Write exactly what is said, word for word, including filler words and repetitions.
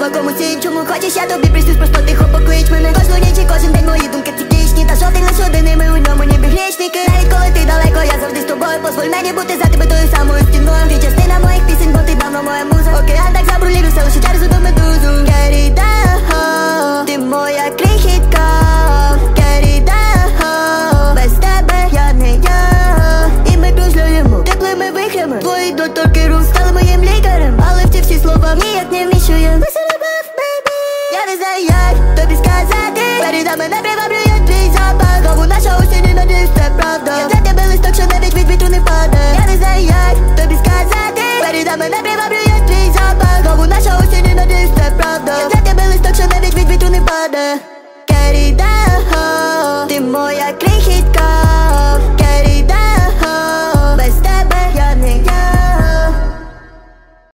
слова комусь іншому. Хочеш, я тобі приснюсь, просто тихо поклич мене. Кожну ніч і кожен день мої думки циклічні. Та жовтий лиш один, і ми у ньому ніби грішники. Навіть коли ти далеко, я завжди з тобою. Позволь мені бути за тебе тою самою стіною. Ти частина моїх пісень, бо ти давно моя муза. Океан так забрулівся, лише через одну медузу. Керіда, ти моя крихітка. Керіда, без тебе я не я. І ми кружляємо теплими вихрями. Твої доторки рук стали моїм лікарем. Але в ті всі слова ніяк не вміщує. Listen above, baby. Я не знаю, як тобі сказати.